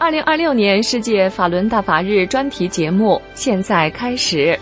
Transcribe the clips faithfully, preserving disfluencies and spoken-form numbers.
二零二六年世界法轮大法日专题节目现在开始。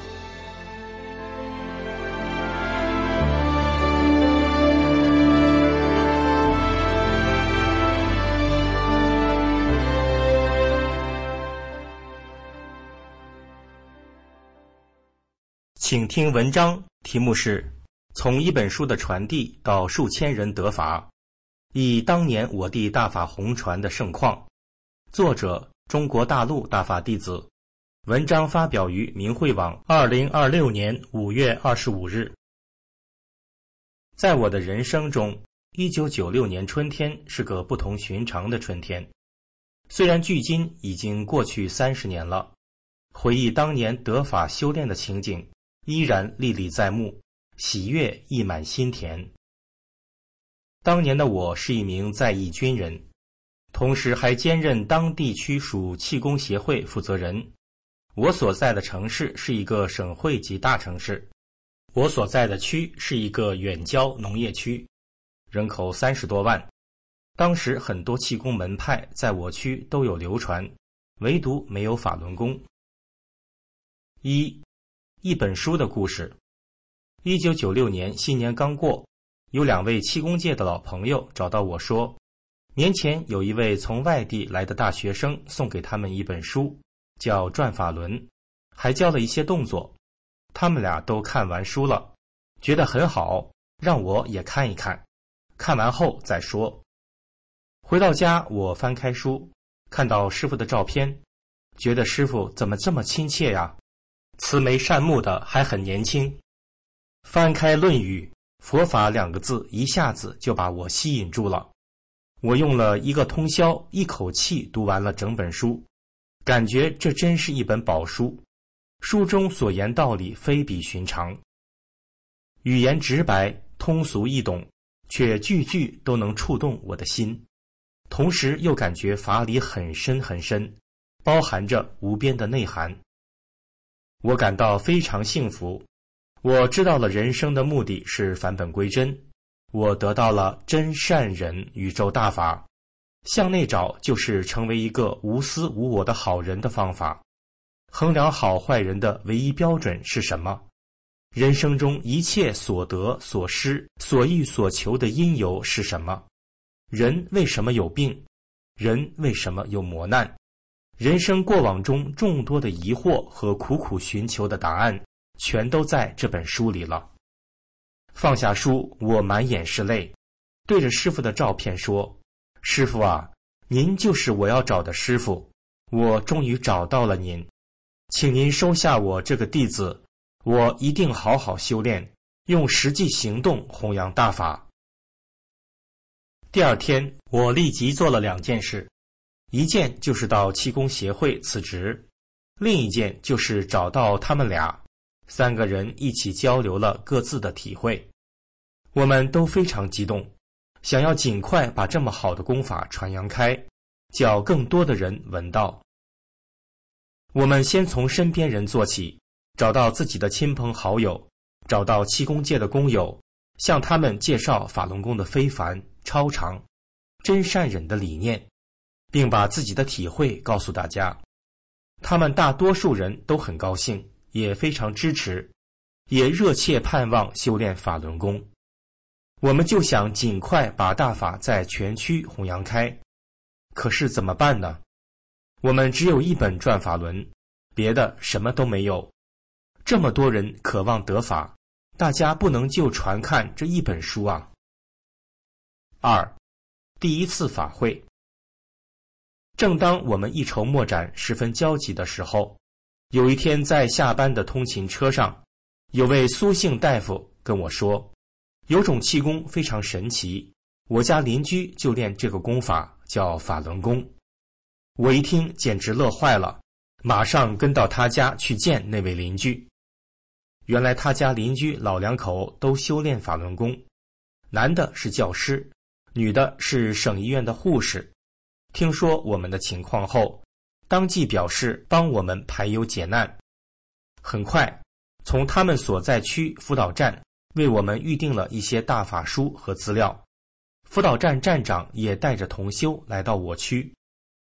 请听文章，题目是从一本书的传递到数千人得法，忆当年我地大法红传的盛况。作者中国大陆大法弟子。文章发表于明慧网二零二六年五月二十五日。在我的人生中，一九九六年春天是个不同寻常的春天。虽然距今已经过去三十年了，回忆当年得法修炼的情景，依然历历在目，喜悦溢满心田。当年的我是一名在役军人，同时还兼任当地区属气功协会负责人。我所在的城市是一个省会级大城市，我所在的区是一个远郊农业区，人口三十多万。当时很多气功门派在我区都有流传，唯独没有法轮功。一一本书的故事。一九九六年新年刚过，有两位气功界的老朋友找到我说，年前有一位从外地来的大学生送给他们一本书，叫《转法轮》，还教了一些动作。他们俩都看完书了，觉得很好，让我也看一看，看完后再说。回到家，我翻开书，看到师父的照片，觉得师父怎么这么亲切呀，慈眉善目的，还很年轻。翻开《论语》，佛法两个字一下子就把我吸引住了。我用了一个通宵，一口气读完了整本书，感觉这真是一本宝书。书中所言道理非比寻常，语言直白，通俗易懂，却句句都能触动我的心，同时又感觉法理很深很深，包含着无边的内涵。我感到非常幸福，我知道了人生的目的是返本归真，我得到了真善忍宇宙大法，向内找就是成为一个无私无我的好人的方法。衡量好坏人的唯一标准是什么？人生中一切所得所失所欲所求的因由是什么？人为什么有病？人为什么有磨难？人生过往中众多的疑惑和苦苦寻求的答案，全都在这本书里了。放下书，我满眼是泪，对着师父的照片说，师父啊，您就是我要找的师父，我终于找到了您，请您收下我这个弟子，我一定好好修炼，用实际行动弘扬大法。第二天，我立即做了两件事，一件就是到气功协会辞职，另一件就是找到他们俩，三个人一起交流了各自的体会。我们都非常激动，想要尽快把这么好的功法传扬开，叫更多的人闻到。我们先从身边人做起，找到自己的亲朋好友，找到气功界的功友，向他们介绍法轮功的非凡、超常、真善忍的理念，并把自己的体会告诉大家。他们大多数人都很高兴，也非常支持，也热切盼望修炼法轮功。我们就想尽快把大法在全区弘扬开，可是怎么办呢？我们只有一本转法轮，别的什么都没有。这么多人渴望得法，大家不能就传看这一本书啊。二，第一次法会。正当我们一筹莫展、十分焦急的时候，有一天在下班的通勤车上，有位苏姓大夫跟我说，有种气功非常神奇，我家邻居就练这个功法，叫法轮功。我一听简直乐坏了，马上跟到他家去见那位邻居。原来他家邻居老两口都修炼法轮功，男的是教师，女的是省医院的护士。听说我们的情况后，当即表示帮我们排忧解难。很快，从他们所在区辅导站为我们预定了一些大法书和资料。辅导站站长也带着同修来到我区，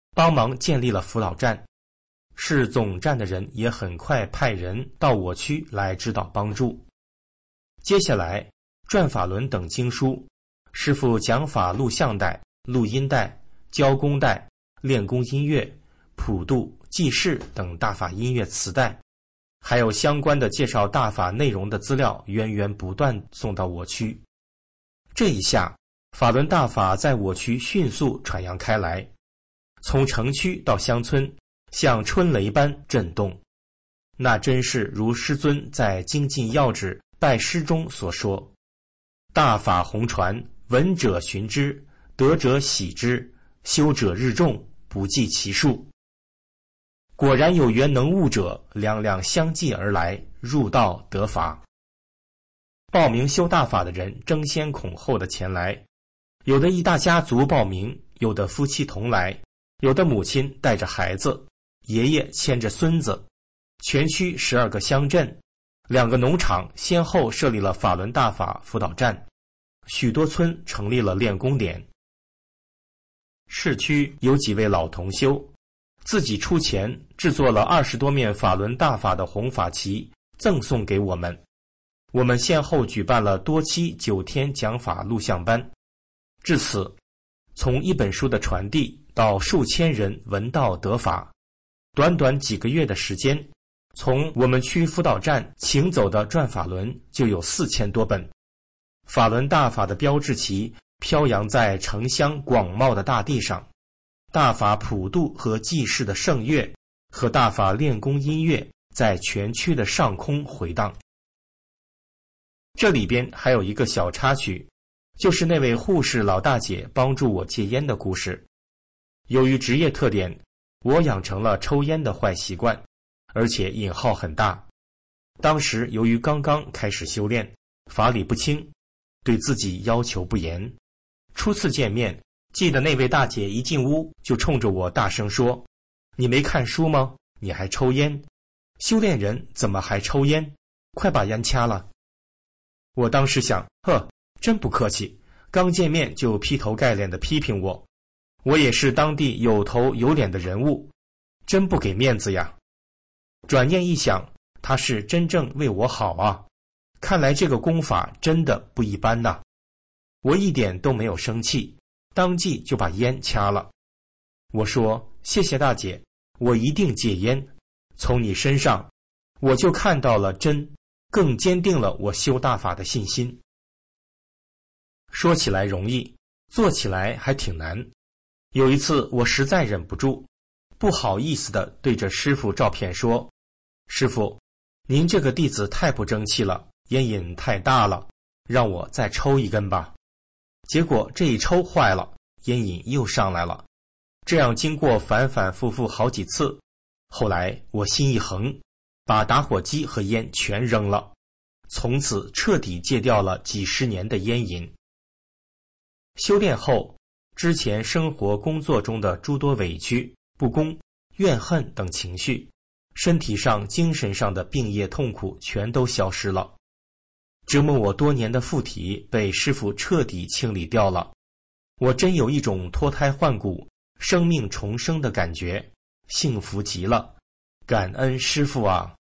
帮忙建立了辅导站。市总站的人也很快派人到我区来指导帮助。接下来，转法轮等经书，师父讲法录像带、录音带、教功带、练功音乐、普度、记事等大法音乐磁带，还有相关的介绍大法内容的资料源源不断送到我区。这一下，法轮大法在我区迅速传扬开来，从城区到乡村，像春雷般震动。那真是如师尊在精进要旨拜师中所说：大法弘传，闻者循之，得者喜之，修者日众，不计其数。果然有缘能悟者，两两相继而来，入道得法。报名修大法的人争先恐后的前来，有的一大家族报名，有的夫妻同来，有的母亲带着孩子，爷爷牵着孙子。全区十二个乡镇，两个农场先后设立了法轮大法辅导站，许多村成立了练功点。市区有几位老同修，自己出钱制作了二十多面法轮大法的红法旗，赠送给我们。我们先后举办了多期九天讲法录像班，至此，从一本书的传递到数千人闻道得法，短短几个月的时间，从我们区辅导站请走的转法轮就有四千多本。法轮大法的标志旗飘扬在城乡广袤的大地上，大法普度和济世的圣乐和大法练功音乐在全区的上空回荡。这里边还有一个小插曲，就是那位护士老大姐帮助我戒烟的故事。由于职业特点，我养成了抽烟的坏习惯，而且瘾号很大。当时由于刚刚开始修炼，法理不清，对自己要求不严。初次见面，记得那位大姐一进屋就冲着我大声说：你没看书吗？你还抽烟？修炼人怎么还抽烟？快把烟掐了。我当时想，呵，真不客气，刚见面就劈头盖脸地批评我。我也是当地有头有脸的人物，真不给面子呀。转念一想，他是真正为我好啊，看来这个功法真的不一般呐。我一点都没有生气，当即就把烟掐了。我说：谢谢大姐，我一定戒烟。从你身上，我就看到了真，更坚定了我修大法的信心。说起来容易，做起来还挺难。有一次我实在忍不住，不好意思地对着师父照片说：师父，您这个弟子太不争气了，烟瘾太大了，让我再抽一根吧。结果这一抽坏了，烟瘾又上来了。这样经过反反复复好几次，后来我心一横，把打火机和烟全扔了，从此彻底戒掉了几十年的烟瘾。修炼后，之前生活工作中的诸多委屈、不公、怨恨等情绪，身体上、精神上的病业痛苦全都消失了。折磨我多年的附体被师父彻底清理掉了，我真有一种脱胎换骨、生命重生的感觉，幸福极了，感恩师父啊！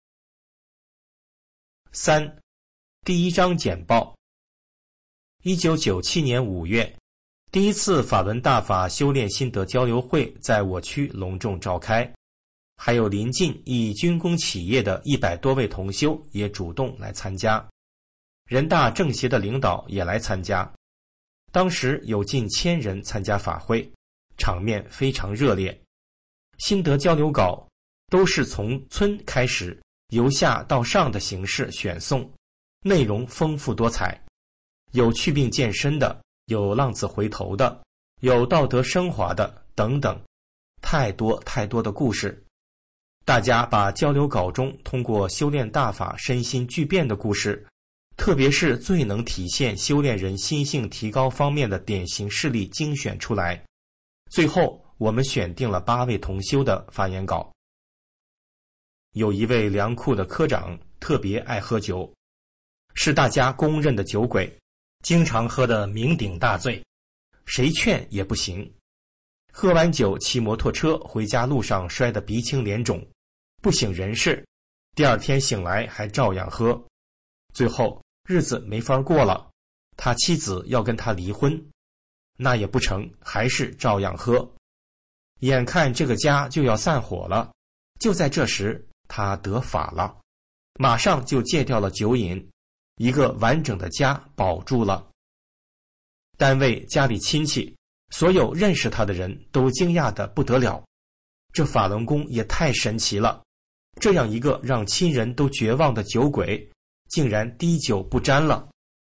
三，第一章简报。一九九七年五月，第一次法轮大法修炼心得交流会在我区隆重召开，还有临近以军工企业的一百多位同修也主动来参加，人大政协的领导也来参加。当时有近千人参加法会，场面非常热烈。心得交流稿都是从村开始，由下到上的形式选送，内容丰富多彩，有祛病健身的，有浪子回头的，有道德升华的，等等，太多太多的故事。大家把交流稿中通过修炼大法身心巨变的故事，特别是最能体现修炼人心性提高方面的典型事例精选出来。最后我们选定了八位同修的发言稿。有一位粮库的科长特别爱喝酒，是大家公认的酒鬼，经常喝得酩酊大醉，谁劝也不行。 喝完酒骑摩托车回家路上摔得鼻青脸肿，不省人事，第二天醒来还照样喝，最后日子没法过了，他妻子要跟他离婚，那也不成，还是照样喝。眼看这个家就要散伙了，就在这时他得法了，马上就戒掉了酒瘾，一个完整的家保住了。单位、家里亲戚，所有认识他的人都惊讶得不得了，这法轮功也太神奇了，这样一个让亲人都绝望的酒鬼，竟然滴酒不沾了。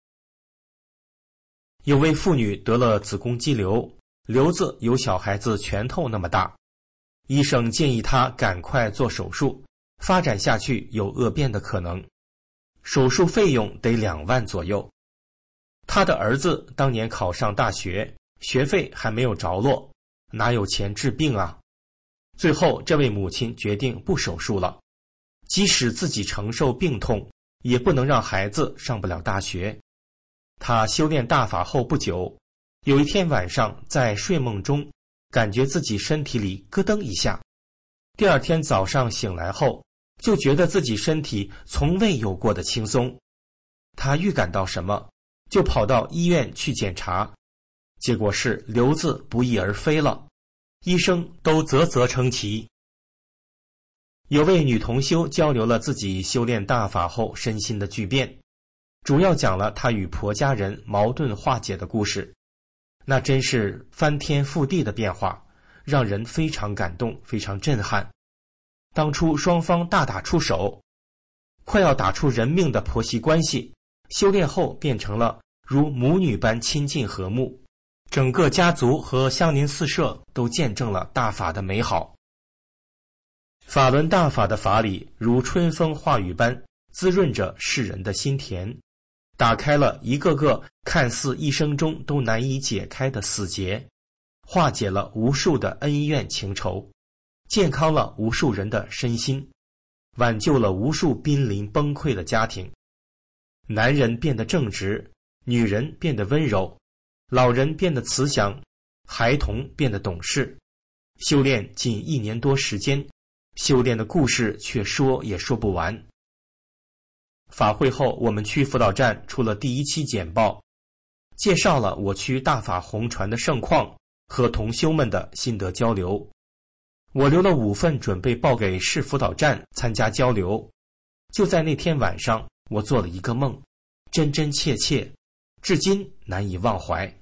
有位妇女得了子宫肌瘤，瘤子有小孩子拳头那么大，医生建议她赶快做手术，发展下去有恶变的可能，手术费用得两万左右。她的儿子当年考上大学，学费还没有着落，哪有钱治病啊？最后这位母亲决定不手术了，即使自己承受病痛，也不能让孩子上不了大学。她修炼大法后不久，有一天晚上在睡梦中，感觉自己身体里咯噔一下，第二天早上醒来后，就觉得自己身体从未有过的轻松。她预感到什么，就跑到医院去检查，结果是瘤子不翼而飞了，医生都啧啧称奇。有位女同修交流了自己修炼大法后身心的巨变，主要讲了她与婆家人矛盾化解的故事，那真是翻天覆地的变化，让人非常感动，非常震撼。当初双方大打出手，快要打出人命的婆媳关系，修炼后变成了如母女般亲近和睦，整个家族和乡邻四舍都见证了大法的美好。法轮大法的法理如春风化雨般滋润着世人的心田，打开了一个个看似一生中都难以解开的死结，化解了无数的恩怨情仇，健康了无数人的身心，挽救了无数濒临崩溃的家庭。男人变得正直，女人变得温柔，老人变得慈祥，孩童变得懂事。修炼仅一年多时间，修炼的故事却说也说不完。法会后，我们区辅导站出了第一期简报，介绍了我区大法红传的盛况和同修们的心得交流。我留了五份准备报给市辅导站参加交流。就在那天晚上，我做了一个梦，真真切切，至今难以忘怀。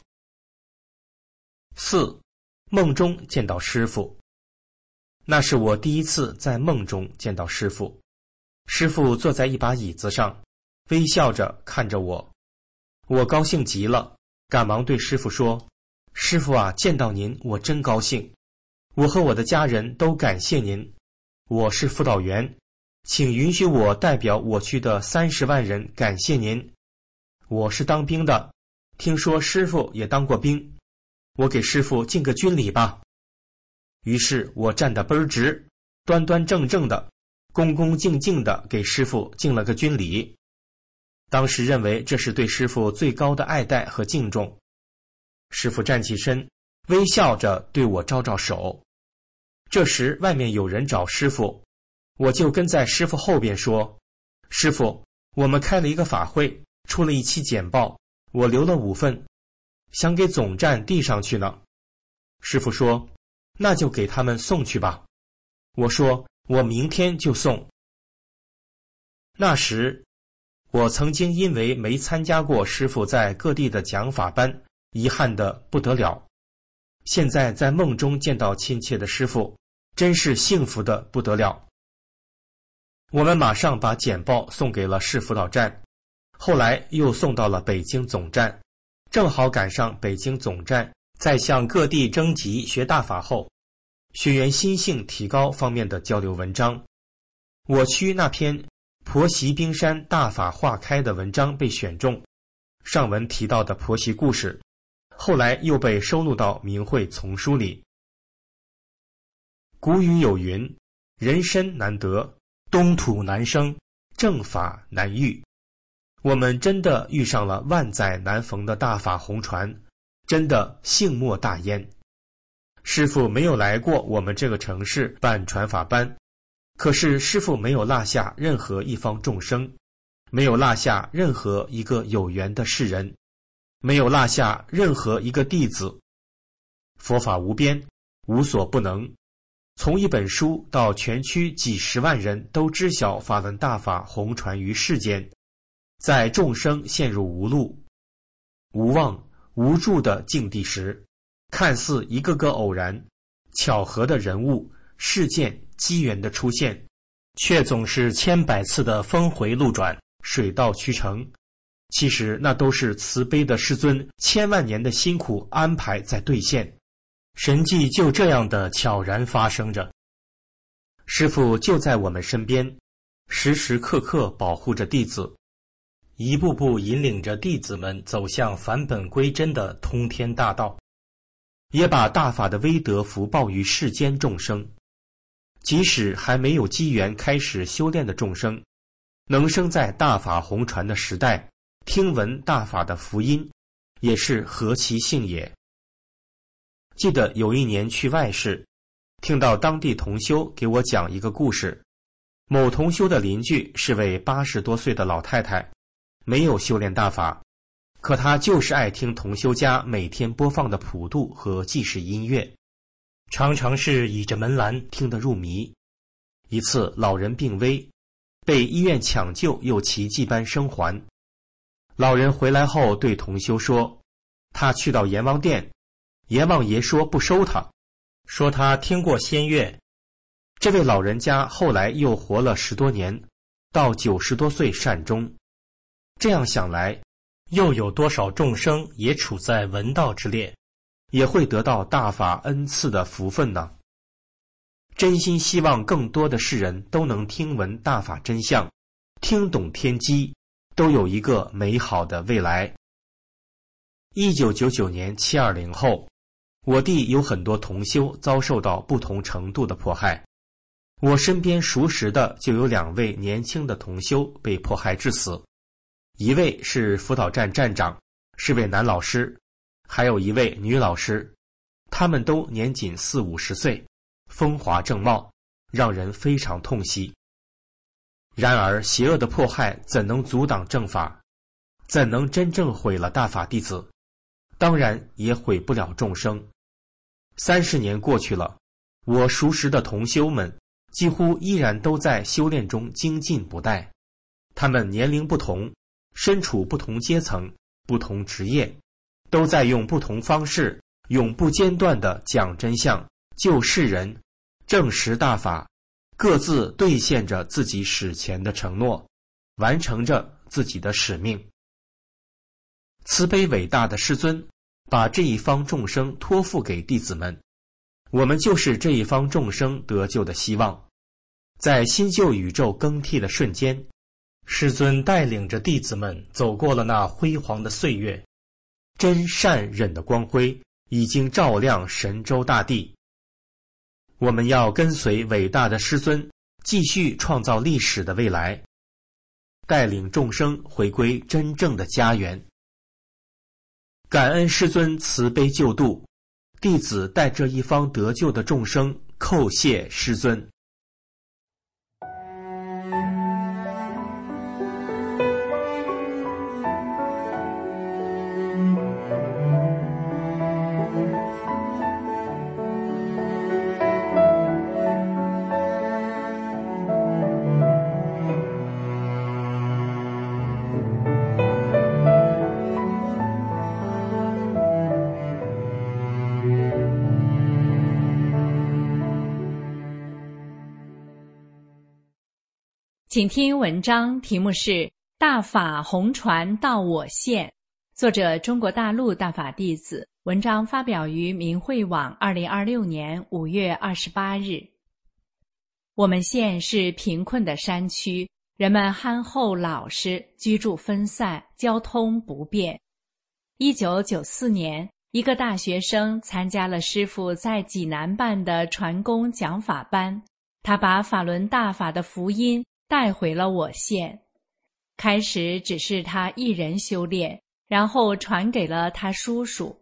四，梦中见到师父。那是我第一次在梦中见到师父。师父坐在一把椅子上，微笑着看着我，我高兴极了，赶忙对师父说：师父啊，见到您我真高兴，我和我的家人都感谢您，我是辅导员，请允许我代表我区的三十万人感谢您。我是当兵的，听说师父也当过兵，我给师父敬个军礼吧。于是我站得倍儿直，端端正正的，恭恭敬敬地给师父敬了个军礼。当时认为这是对师父最高的爱戴和敬重。师父站起身，微笑着对我招招手。这时外面有人找师父，我就跟在师父后边说：师父，我们开了一个法会，出了一期简报，我留了五份，想给总站递上去呢。师父说：那就给他们送去吧。我说：我明天就送。那时我曾经因为没参加过师父在各地的讲法班，遗憾得不得了。现在在梦中见到亲切的师父，真是幸福的不得了。我们马上把简报送给了市辅导站，后来又送到了北京总站，正好赶上北京总站在向各地征集学大法后学员心性提高方面的交流文章。我区那篇婆媳冰山大法化开的文章被选中，上文提到的婆媳故事后来又被收录到明慧丛书里。古语有云：人参难得，东土难生，正法难遇。我们真的遇上了万载难逢的大法红传，真的幸莫大焉。 师父没有来过我们这个城市办传法班，可是师父没有落下任何一方众生，没有落下任何一个有缘的世人，没有落下任何一个弟子。佛法无边，无所不能。从一本书到全区几十万人都知晓法轮大法弘传于世间，在众生陷入无路、无望、无助的境地时，看似一个个偶然、巧合的人物、事件、机缘的出现，却总是千百次的峰回路转、水到渠成。其实那都是慈悲的师尊千万年的辛苦安排在兑现，神迹就这样的悄然发生着。师父就在我们身边，时时刻刻保护着弟子，一步步引领着弟子们走向返本归真的通天大道，也把大法的威德福报于世间众生。即使还没有机缘开始修炼的众生，能生在大法弘传的时代，听闻大法的福音，也是何其幸也。记得有一年去外市，听到当地同修给我讲一个故事。某同修的邻居是位八十多岁的老太太，没有修炼大法，可她就是爱听同修家每天播放的普度和济世音乐，常常是倚着门栏听得入迷。一次老人病危，被医院抢救又奇迹般生还。老人回来后对同修说，他去到阎王殿，阎王爷说不收他，说他听过仙乐。这位老人家后来又活了十多年，到九十多岁善终。这样想来，又有多少众生也处在闻道之列，也会得到大法恩赐的福分呢？真心希望更多的世人都能听闻大法真相，听懂天机，都有一个美好的未来。一九九九年七二零后，我弟有很多同修遭受到不同程度的迫害，我身边熟识的就有两位年轻的同修被迫害致死，一位是辅导站站长，是位男老师，还有一位女老师，他们都年仅四五十岁，风华正茂，让人非常痛惜。然而邪恶的迫害怎能阻挡正法？怎能真正毁了大法弟子？当然也毁不了众生。三十年过去了，我熟识的同修们几乎依然都在修炼中精进不怠。他们年龄不同，身处不同阶层、不同职业，都在用不同方式，永不间断地讲真相、救世人、证实大法，各自兑现着自己史前的承诺，完成着自己的使命。慈悲伟大的师尊把这一方众生托付给弟子们，我们就是这一方众生得救的希望。在新旧宇宙更替的瞬间，师尊带领着弟子们走过了那辉煌的岁月，真善忍的光辉已经照亮神州大地。我们要跟随伟大的师尊，继续创造历史的未来，带领众生回归真正的家园。感恩师尊慈悲救度，弟子带这一方得救的众生叩谢师尊。 请听文章，题目是《大法弘传到我县》，作者中国大陆大法弟子。文章发表于明慧网二零二六年五月二十八日。我们县是贫困的山区，人们憨厚老实，居住分散，交通不便。一九九四年，一个大学生参加了师父在济南办的传功讲法班，他把法轮大法的福音带回了我县。开始只是他一人修炼，然后传给了他叔叔。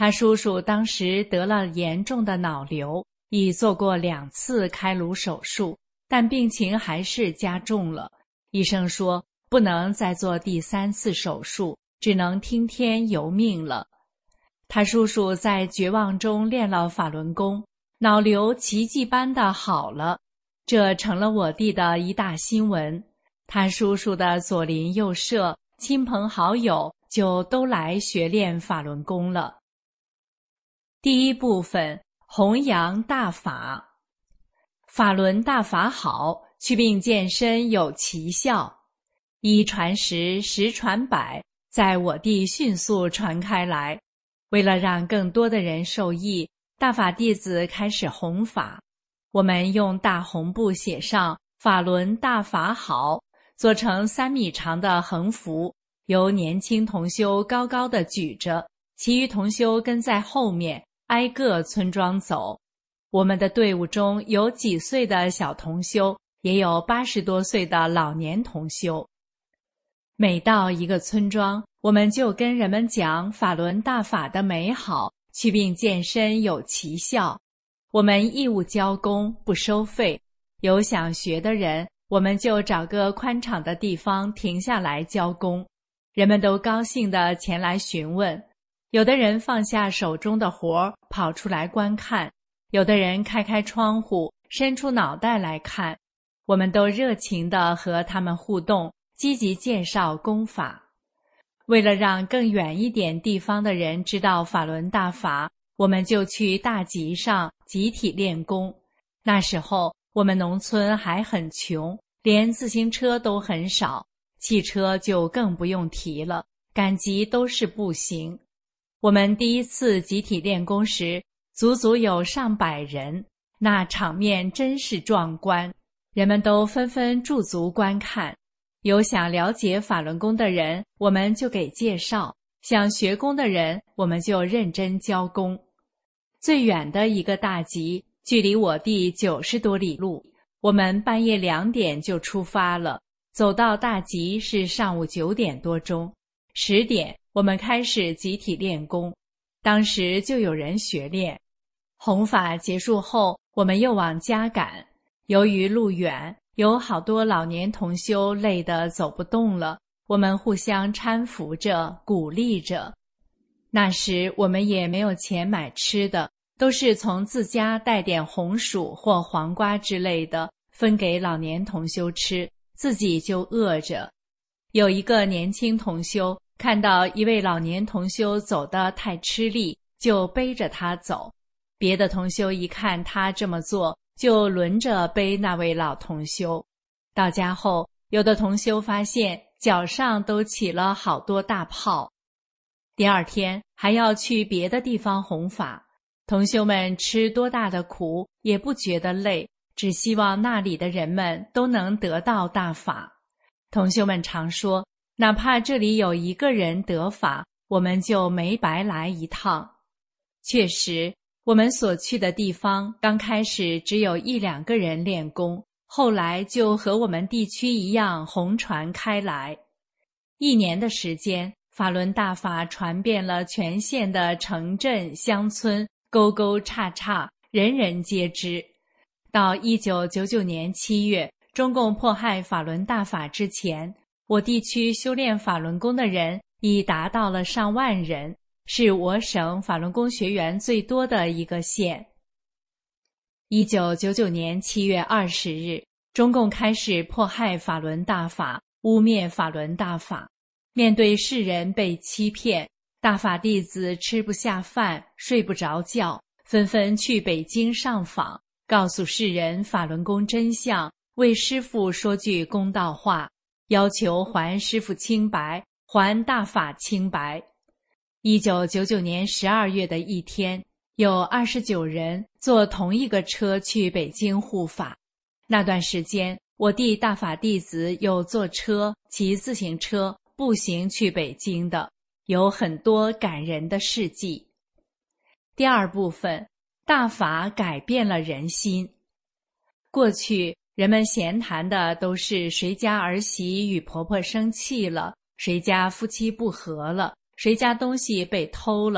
他叔叔当时得了严重的脑瘤，已做过两次开颅手术，但病情还是加重了。医生说不能再做第三次手术，只能听天由命了。他叔叔在绝望中练了法轮功，脑瘤奇迹般的好了，这成了我弟的一大新闻。他叔叔的左邻右舍、亲朋好友就都来学练法轮功了。第一部分，弘扬大法。法轮大法好，祛病健身有奇效。一传十，十传百，在我地迅速传开来。为了让更多的人受益，大法弟子开始弘法。我们用大红布写上法轮大法好，做成三米长的横幅，由年轻同修高高的举着，其余同修跟在后面，挨个村庄走。我们的队伍中有几岁的小同修，也有八十多岁的老年同修。每到一个村庄，我们就跟人们讲法轮大法的美好，祛病健身有奇效。我们义务教功，不收费。有想学的人，我们就找个宽敞的地方停下来教功。人们都高兴地前来询问。有的人放下手中的活，跑出来观看；有的人开开窗户，伸出脑袋来看。我们都热情地和他们互动，积极介绍功法。为了让更远一点地方的人知道法轮大法，我们就去大集上集体练功。那时候我们农村还很穷，连自行车都很少，汽车就更不用提了，赶集都是步行。我们第一次集体练功时，足足有上百人，那场面真是壮观，人们都纷纷驻足观看。有想了解法轮功的人，我们就给介绍；想学功的人，我们就认真教功。最远的一个大集距离我地九十多里路，我们半夜两点就出发了，走到大集是上午九点多钟。十点我们开始集体练功，当时就有人学练。弘法结束后，我们又往家赶。由于路远，有好多老年同修累得走不动了，我们互相搀扶着，鼓励着。那时我们也没有钱买吃的，都是从自家带点红薯或黄瓜之类的分给老年同修吃，自己就饿着。有一个年轻同修看到一位老年同修走得太吃力，就背着他走。别的同修一看他这么做，就轮着背那位老同修。到家后，有的同修发现脚上都起了好多大泡。第二天还要去别的地方弘法，同修们吃多大的苦也不觉得累，只希望那里的人们都能得到大法。同修们常说，哪怕这里有一个人得法，我们就没白来一趟。确实，我们所去的地方刚开始只有一两个人练功，后来就和我们地区一样红传开来。一年的时间，法轮大法传遍了全县的城镇乡村，沟沟岔岔，人人皆知。到一九九九年七月，中共迫害法轮大法之前，我地区修炼法轮功的人已达到了上万人，是我省法轮功学员最多的一个县。一九九九年七月二十日，中共开始迫害法轮大法，污蔑法轮大法。面对世人被欺骗，大法弟子吃不下饭，睡不着觉，纷纷去北京上访，告诉世人法轮功真相，为师父说句公道话，要求还师父清白，还大法清白。一九九九年十二月的一天，有二十九人坐同一个车去北京护法。那段时间，我地大法弟子有坐车、骑自行车、步行去北京的，有很多感人的事迹。第二部分，大法改变了人心。过去人们闲谈的都是谁家儿媳与婆婆生气了，谁家夫妻不和了，谁家东西被偷了，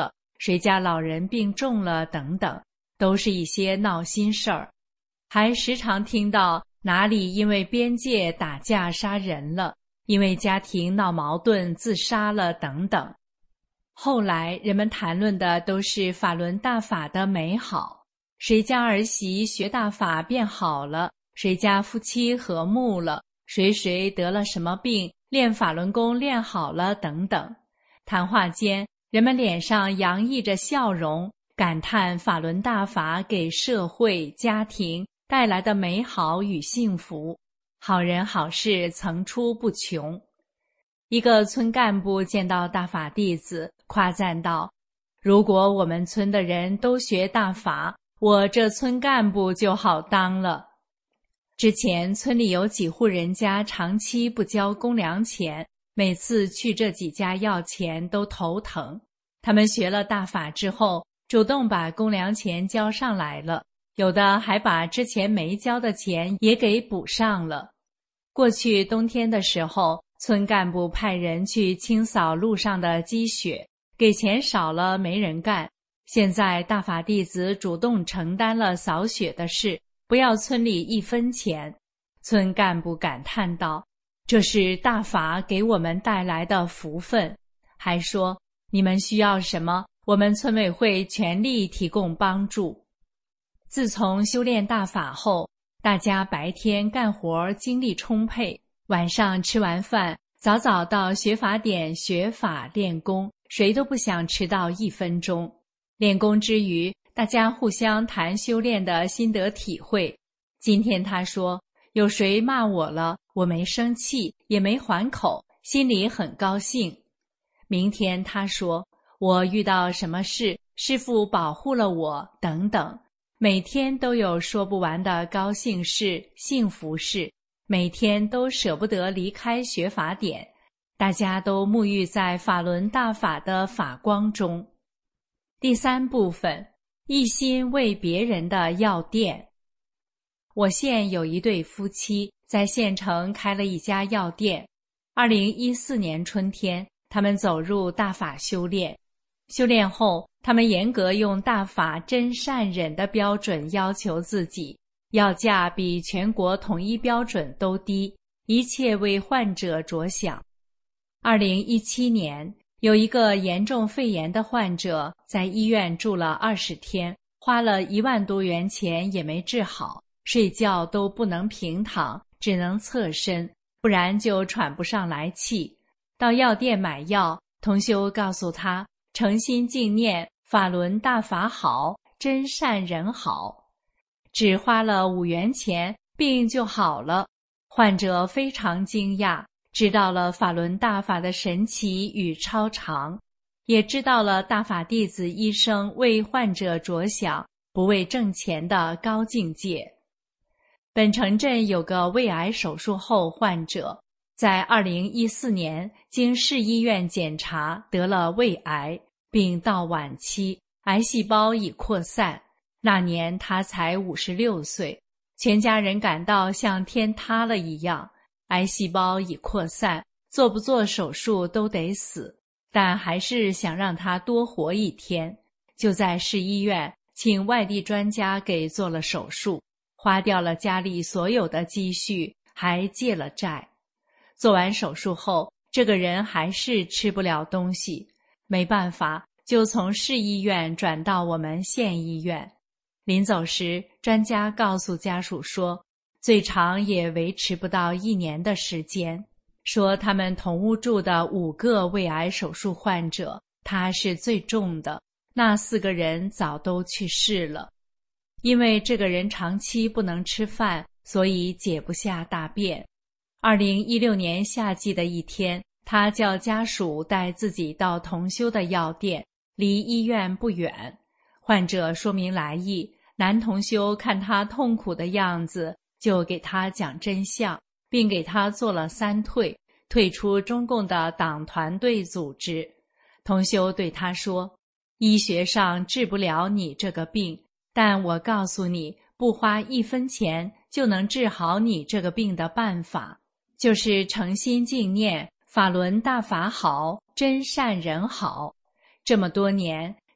谁家老人病重了等等，都是一些闹心事儿。还时常听到哪里因为边界打架杀人了，因为家庭闹矛盾自杀了等等。后来人们谈论的都是法轮大法的美好，谁家儿媳学大法变好了，谁家夫妻和睦了，谁谁得了什么病，练法轮功练好了等等。谈话间，人们脸上洋溢着笑容，感叹法轮大法给社会家庭带来的美好与幸福，好人好事层出不穷。一个村干部见到大法弟子，夸赞道：如果我们村的人都学大法，我这村干部就好当了。之前村里有几户人家长期不交公粮钱，每次去这几家要钱都头疼。他们学了大法之后，主动把公粮钱交上来了，有的还把之前没交的钱也给补上了。过去冬天的时候，村干部派人去清扫路上的积雪，给钱少了没人干。现在大法弟子主动承担了扫雪的事，不要村里一分钱。村干部感叹道：这是大法给我们带来的福分。还说你们需要什么，我们村委会全力提供帮助。自从修炼大法后，大家白天干活精力充沛，晚上吃完饭早早到学法点学法练功，谁都不想迟到一分钟。练功之余，大家互相谈修炼的心得体会。今天他说，有谁骂我了，我没生气，也没还口，心里很高兴。明天他说，我遇到什么事，师父保护了我，等等。每天都有说不完的高兴事、幸福事，每天都舍不得离开学法点，大家都沐浴在法轮大法的法光中。第三部分，一心为别人的药店。我县有一对夫妻，在县城开了一家药店。二零一四年春天，他们走入大法修炼。修炼后，他们严格用大法真善忍的标准要求自己，药价比全国统一标准都低，一切为患者着想。二零一七年，有一个严重肺炎的患者在医院住了二十天，花了一万多元钱也没治好，睡觉都不能平躺，只能侧身，不然就喘不上来气。到药店买药，同修告诉他，诚心敬念法轮大法好，真善人好。只花了五元钱，病就好了。患者非常惊讶，知道了法轮大法的神奇与超常，也知道了大法弟子医生为患者着想，不为挣钱的高境界。本城镇有个胃癌手术后患者，在二零一四年经市医院检查得了胃癌，并到晚期，癌细胞已扩散。那年他才五十六岁，全家人感到像天塌了一样，癌细胞已扩散，做不做手术都得死，但还是想让他多活一天，就在市医院请外地专家给做了手术，花掉了家里所有的积蓄，还借了债。做完手术后，这个人还是吃不了东西，没办法，就从市医院转到我们县医院。临走时，专家告诉家属说，最长也维持不到一年的时间，说他们同屋住的五个胃癌手术患者，他是最重的，那四个人早都去世了。因为这个人长期不能吃饭，所以解不下大便。二零一六年夏季的一天，他叫家属带自己到同修的药店，离医院不远。患者说明来意，男同修看他痛苦的样子，就给他讲真相，并给他做了三退，退出中共的党团队组织。同修对他说，医学上治不了你这个病，但我告诉你，不花一分钱就能治好你这个病的办法，就是诚心敬念法轮大法好，真善人好。这么多年，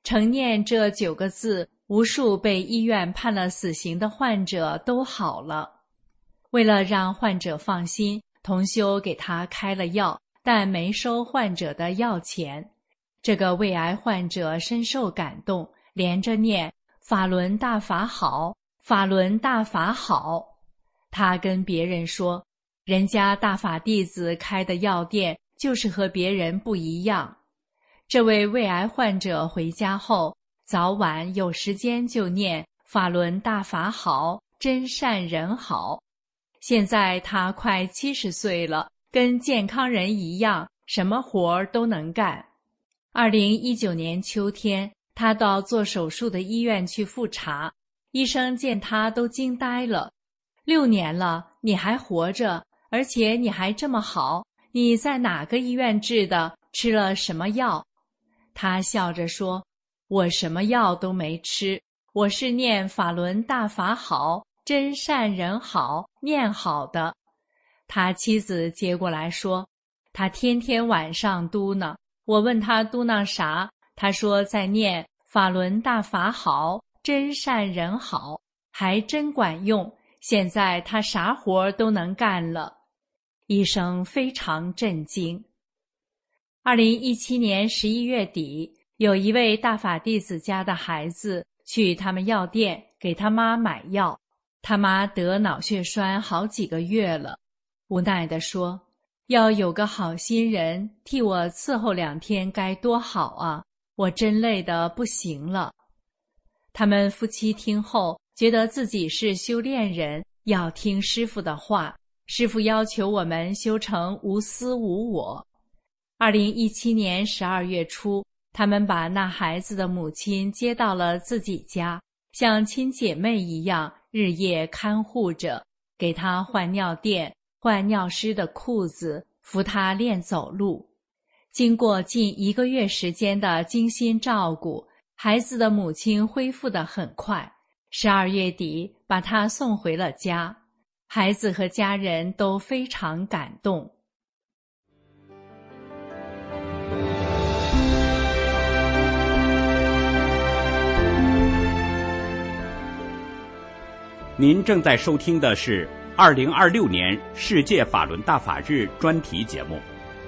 承念这九个字，无数被医院判了死刑的患者都好了。为了让患者放心，同修给他开了药，但没收患者的药钱。这个胃癌患者深受感动，连着念法轮大法好，法轮大法好。他跟别人说，人家大法弟子开的药店就是和别人不一样。这位胃癌患者回家后，早晚有时间就念法轮大法好，真善人好。现在他快七十岁了，跟健康人一样，什么活儿都能干。二零一九年秋天，他到做手术的医院去复查，医生见他都惊呆了。六年了，你还活着，而且你还这么好，你在哪个医院治的？吃了什么药？他笑着说，我什么药都没吃，我是念法轮大法好，真善人好，念好的。他妻子接过来说，他天天晚上嘟囔，我问他嘟囔啥，他说在念法轮大法好，真善人好，还真管用，现在他啥活都能干了。医生非常震惊。二零一七年十一月底，有一位大法弟子家的孩子去他们药店给他妈买药，他妈得脑血栓好几个月了，无奈地说，要有个好心人替我伺候两天该多好啊，我真累得不行了。他们夫妻听后觉得自己是修炼人，要听师父的话，师父要求我们修成无私无我。二零一七年十二月初，他们把那孩子的母亲接到了自己家，像亲姐妹一样日夜看护着，给她换尿垫，换尿湿的裤子，扶她练走路。经过近一个月时间的精心照顾，孩子的母亲恢复得很快，十二月底把她送回了家。孩子和家人都非常感动。 您正在收听的是二零二六年世界法轮大法日专题节目。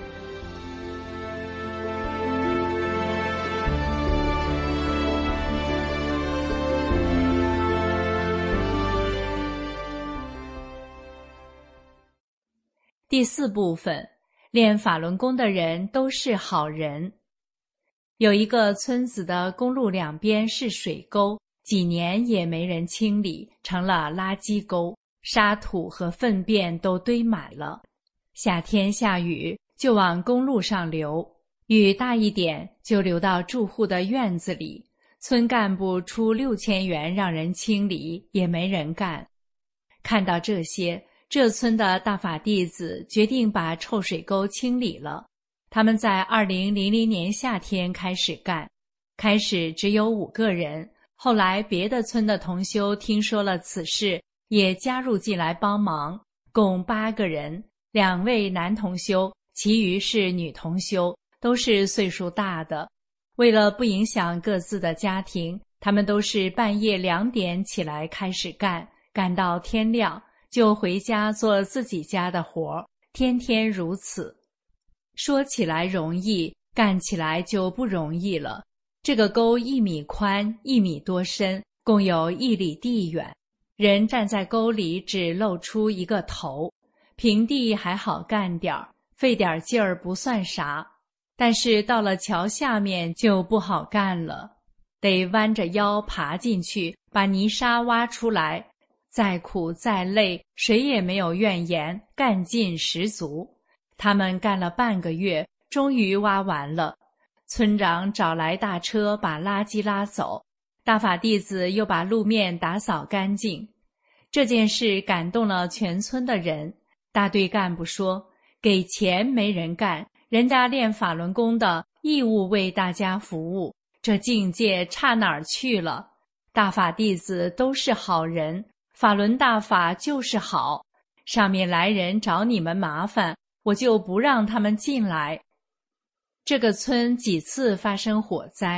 第四部分，练法轮功的人都是好人。有一个村子的公路两边是水沟，几年也没人清理，成了垃圾沟，沙土和粪便都堆满了。夏天下雨就往公路上流，雨大一点就流到住户的院子里。村干部出六千元让人清理，也没人干。看到这些，这村的大法弟子决定把臭水沟清理了。他们在二零零零年夏天开始干，开始只有五个人。后来别的村的同修听说了此事，也加入进来帮忙，共八个人，两位男同修，其余是女同修，都是岁数大的。为了不影响各自的家庭，他们都是半夜两点起来开始干，干到天亮，就回家做自己家的活，天天如此。说起来容易，干起来就不容易了。这个沟一米宽，一米多深，共有一里地远。人站在沟里只露出一个头，平地还好干点儿，费点劲儿不算啥。但是到了桥下面就不好干了，得弯着腰爬进去，把泥沙挖出来。再苦再累，谁也没有怨言，干劲十足。他们干了半个月，终于挖完了。村长找来大车把垃圾拉走，大法弟子又把路面打扫干净。这件事感动了全村的人。大队干部说，给钱没人干，人家练法轮功的义务为大家服务，这境界差哪儿去了？大法弟子都是好人，法轮大法就是好，上面来人找你们麻烦，我就不让他们进来。这个村几次发生火灾，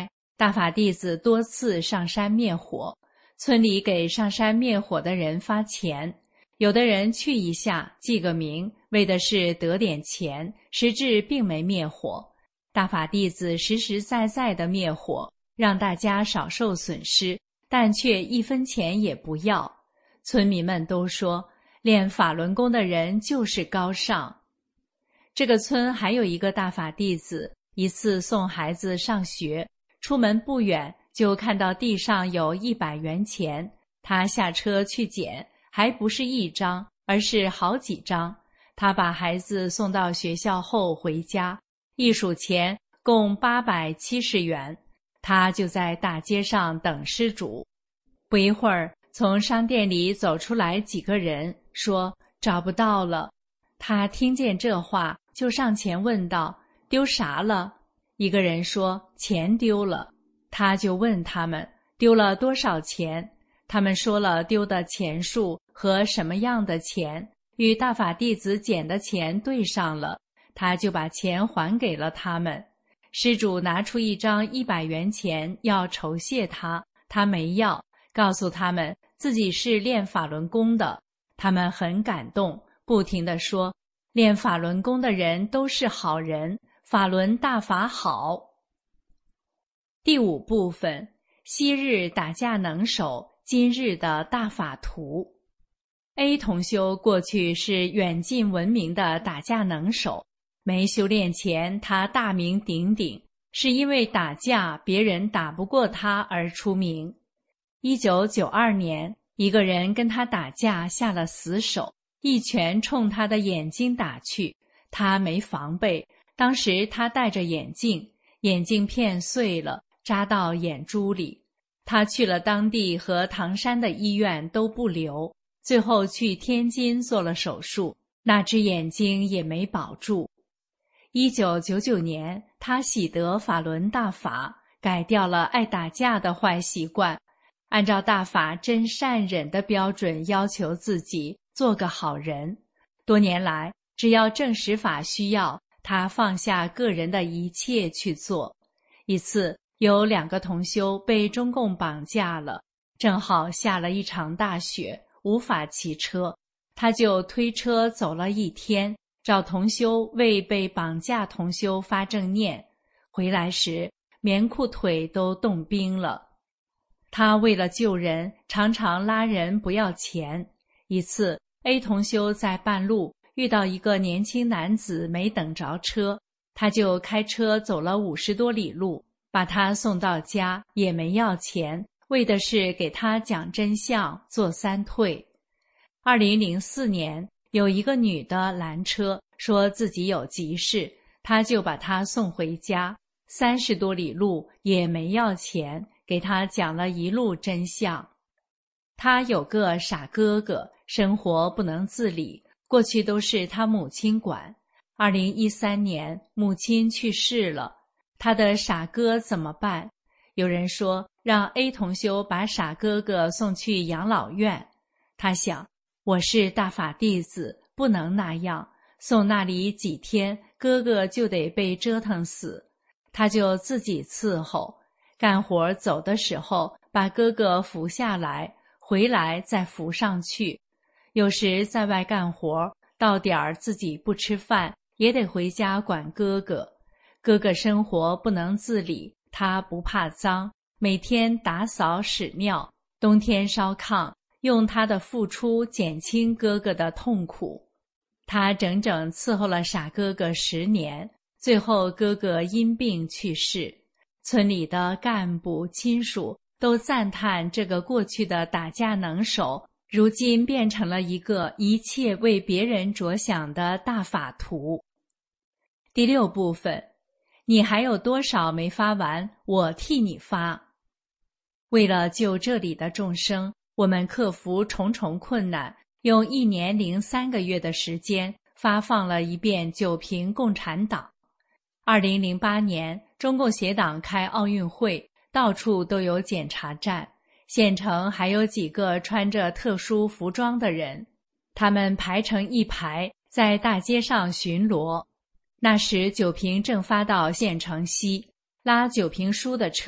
大法弟子多次上山灭火，村里给上山灭火的人发钱，有的人去一下记个名，为的是得点钱，实质并没灭火。大法弟子实实在在的灭火，让大家少受损失，但却一分钱也不要。村民们都说，练法轮功的人就是高尚。这个村还有一个大法弟子，一次送孩子上学，出门不远就看到地上有一百元钱，他下车去捡，还不是一张，而是好几张。他把孩子送到学校后回家，一数钱共八百七十元，他就在大街上等施主。不一会儿，从商店里走出来几个人，说找不到了。他听见这话，就上前问道，丢啥了？一个人说钱丢了。他就问他们丢了多少钱，他们说了丢的钱数和什么样的钱，与大法弟子捡的钱对上了，他就把钱还给了他们。施主拿出一张一百元钱要酬谢他，他没要，告诉他们自己是练法轮功的。他们很感动，不停地说，练法轮功的人都是好人，法轮大法好。第五部分，昔日打架能手，今日的大法图。A 同修过去是远近闻名的打架能手，没修炼前他大名鼎鼎，是因为打架别人打不过他而出名。一九九二年，一个人跟他打架下了死手，一拳冲他的眼睛打去，他没防备，当时他戴着眼镜，眼镜片碎了，扎到眼珠里。他去了当地和唐山的医院都不留，最后去天津做了手术，那只眼睛也没保住。一九九九年，他喜得法轮大法，改掉了爱打架的坏习惯，按照大法真善忍的标准要求自己做个好人。多年来，只要正实法需要，他放下个人的一切去做。一次，有两个同修被中共绑架了，正好下了一场大雪，无法骑车，他就推车走了一天，找同修为被绑架同修发正念。回来时，棉裤腿都冻冰了。他为了救人，常常拉人不要钱。一次 A 同修在半路遇到一个年轻男子没等着车，他就开车走了五十多里路，把他送到家，也没要钱，为的是给他讲真相，做三退。二零零四年，有一个女的拦车，说自己有急事，他就把她送回家，三十多里路也没要钱，给他讲了一路真相。他有个傻哥哥，生活不能自理，过去都是他母亲管。二零一三年，母亲去世了，他的傻哥怎么办？有人说让 A 同修把傻哥哥送去养老院。他想，我是大法弟子，不能那样，送那里几天，哥哥就得被折腾死。他就自己伺候，干活走的时候把哥哥扶下来，回来再扶上去。有时在外干活，到点儿自己不吃饭，也得回家管哥哥。哥哥生活不能自理，他不怕脏，每天打扫屎尿，冬天烧炕，用他的付出减轻哥哥的痛苦。他整整伺候了傻哥哥十年，最后哥哥因病去世。村里的干部亲属都赞叹这个过去的打架能手，如今变成了一个一切为别人着想的大法图。第六部分，你还有多少没发完，我替你发。为了救这里的众生，我们克服重重困难，用一年零三个月的时间发放了一遍九评共产党。二零零八年，中共协党开奥运会，到处都有检查站，县城还有几个穿着特殊服装的人，他们排成一排，在大街上巡逻。那时九评正发到县城西，拉九评书的车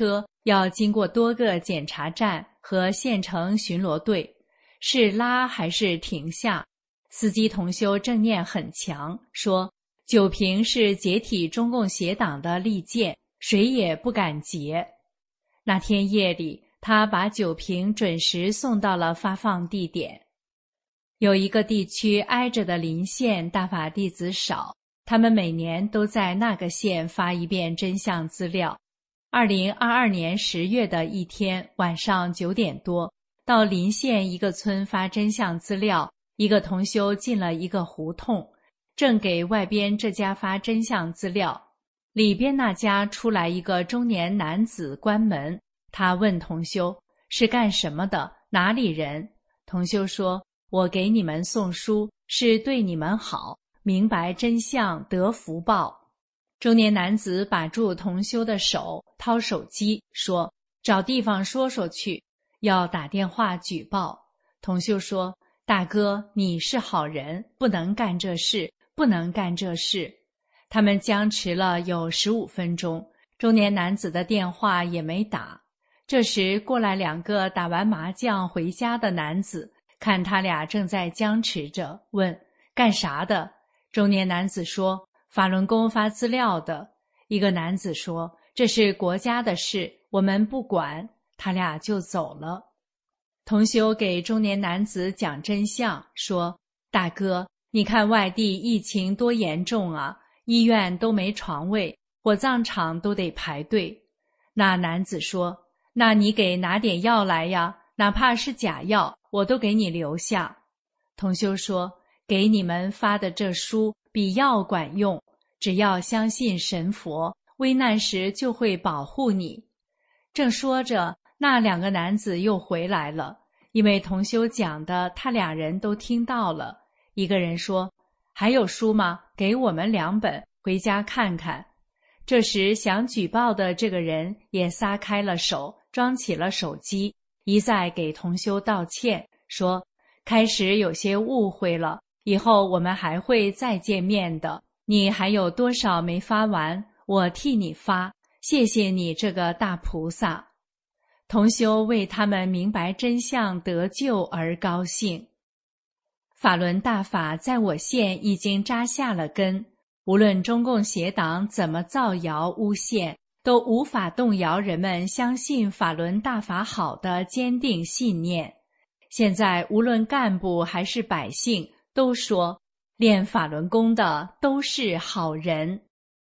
要经过多个检查站和县城巡逻队，是拉还是停下？司机同修正念很强，说九平是解体中共邪党的利剑，谁也不敢劫。那天夜里，他把九平准时送到了发放地点。有一个地区挨着的邻县大法弟子少，他们每年都在那个县发一遍真相资料。二零二二年十月的一天晚上九点多，到邻县一个村发真相资料，一个同修进了一个胡同，正给外边这家发真相资料，里边那家出来一个中年男子关门。他问同修是干什么的，哪里人？同修说，我给你们送书，是对你们好，明白真相得福报。中年男子把住同修的手，掏手机说，找地方说说去，要打电话举报。同修说，大哥，你是好人，不能干这事，不能干这事。他们僵持了有十五分钟，中年男子的电话也没打。这时过来两个打完麻将回家的男子，看他俩正在僵持着，问干啥的？中年男子说，法轮功发资料的。一个男子说，这是国家的事，我们不管。他俩就走了。同修给中年男子讲真相，说，大哥，你看外地疫情多严重啊，医院都没床位，火葬场都得排队。那男子说，那你给拿点药来呀，哪怕是假药，我都给你留下。同修说，给你们发的这书比药管用，只要相信神佛，危难时就会保护你。正说着，那两个男子又回来了，因为同修讲的他俩人都听到了。一个人说，还有书吗？给我们两本，回家看看。这时想举报的这个人也撒开了手，装起了手机，一再给同修道歉，说开始有些误会了，以后我们还会再见面的，你还有多少没发完，我替你发，谢谢你这个大菩萨。同修为他们明白真相得救而高兴。法轮大法在我县已经扎下了根，无论中共邪党怎么造谣诬陷，都无法动摇人们相信法轮大法好的坚定信念。现在无论干部还是百姓都说，练法轮功的都是好人。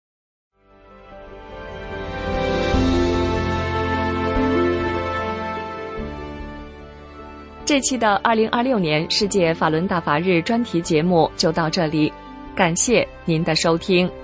这期的二零二六年世界法轮大法日专题节目就到这里，感谢您的收听。